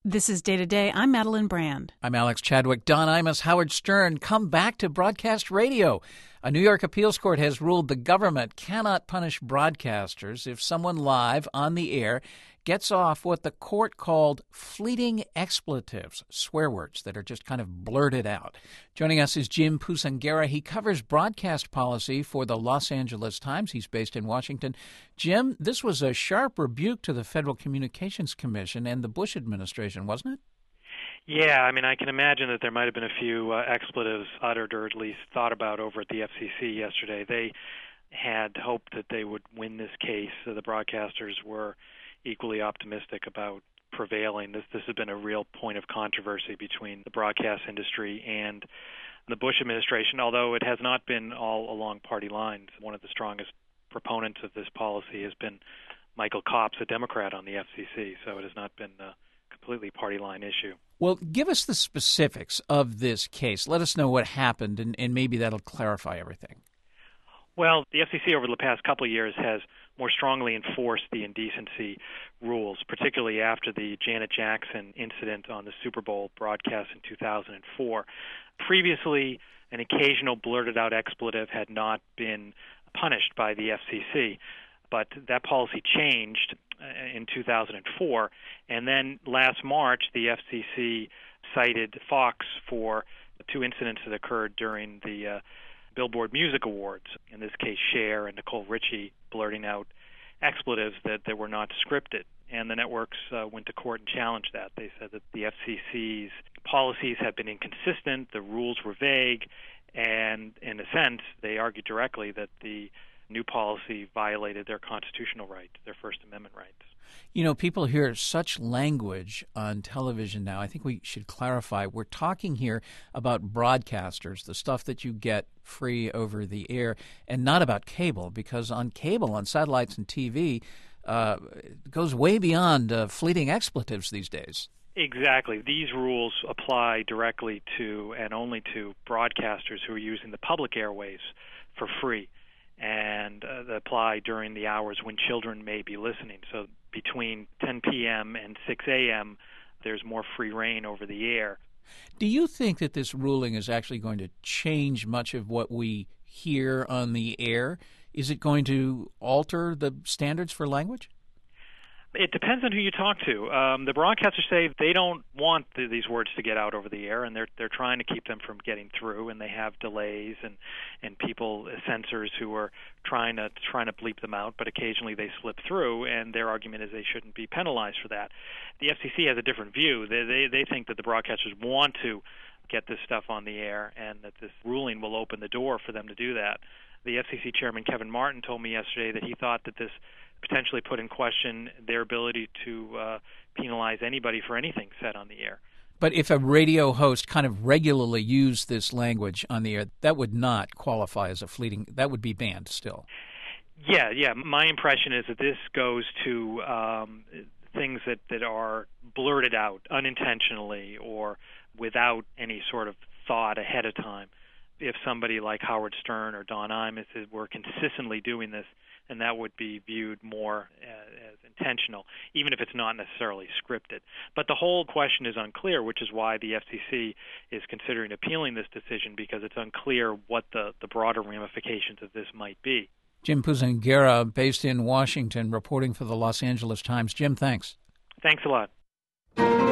This is Day to Day. I'm Madeline Brand. I'm Alex Chadwick. Don Imus, Howard Stern, come back to broadcast radio. A New York appeals court has ruled the government cannot punish broadcasters if someone live on the air gets off what the court called fleeting expletives, swear words that are just kind of blurted out. Joining us is Jim Pusangera. He covers broadcast policy for the Los Angeles Times. He's based in Washington. Jim, this was a sharp rebuke to the Federal Communications Commission and the Bush administration, wasn't it? Yeah, I mean, I can imagine that there might have been a few expletives uttered or at least thought about over at the FCC yesterday. They had hoped that they would win this case. The broadcasters were equally optimistic about prevailing. This has been a real point of controversy between the broadcast industry and the Bush administration, although it has not been all along party lines. One of the strongest proponents of this policy has been Michael Copps, a Democrat on the FCC, so it has not been a completely party line issue. Well, give us the specifics of this case. Let us know what happened, and maybe that'll clarify everything. Well, the FCC over the past couple of years has more strongly enforced the indecency rules, particularly after the Janet Jackson incident on the Super Bowl broadcast in 2004. Previously, an occasional blurted-out expletive had not been punished by the FCC, but that policy changed in 2004. And then last March, the FCC cited Fox for two incidents that occurred during the Billboard Music Awards, in this case Cher and Nicole Richie blurting out expletives that were not scripted. And the networks went to court and challenged that. They said that the FCC's policies had been inconsistent, the rules were vague, and in a sense, they argued directly that the new policy violated their constitutional rights, their First Amendment rights. You know, people hear such language on television now. I think we should clarify. We're talking here about broadcasters, the stuff that you get free over the air, and not about cable, because on cable, on satellites and TV, it goes way beyond fleeting expletives these days. Exactly. These rules apply directly to and only to broadcasters who are using the public airwaves for free, and they apply during the hours when children may be listening. So between 10 p.m. and 6 a.m., there's more free reign over the air. Do you think that this ruling is actually going to change much of what we hear on the air? Is it going to alter the standards for language? It depends on who you talk to. The broadcasters say they don't want these words to get out over the air, and they're trying to keep them from getting through, and they have delays and people, censors who are trying to bleep them out, but occasionally they slip through, and their argument is they shouldn't be penalized for that. The FCC has a different view. They think that the broadcasters want to get this stuff on the air, and that this ruling will open the door for them to do that. The FCC chairman, Kevin Martin, told me yesterday that he thought that this potentially put in question their ability to penalize anybody for anything said on the air. But if a radio host kind of regularly used this language on the air, that would not qualify as a fleeting, that would be banned still. Yeah. My impression is that this goes to things that are blurted out unintentionally or without any sort of thought ahead of time. If somebody like Howard Stern or Don Imus were consistently doing this, and that would be viewed more as intentional, even if it's not necessarily scripted. But the whole question is unclear, which is why the FCC is considering appealing this decision, because it's unclear what the broader ramifications of this might be. Jim Pusangera, based in Washington, reporting for the Los Angeles Times. Jim, thanks. Thanks a lot.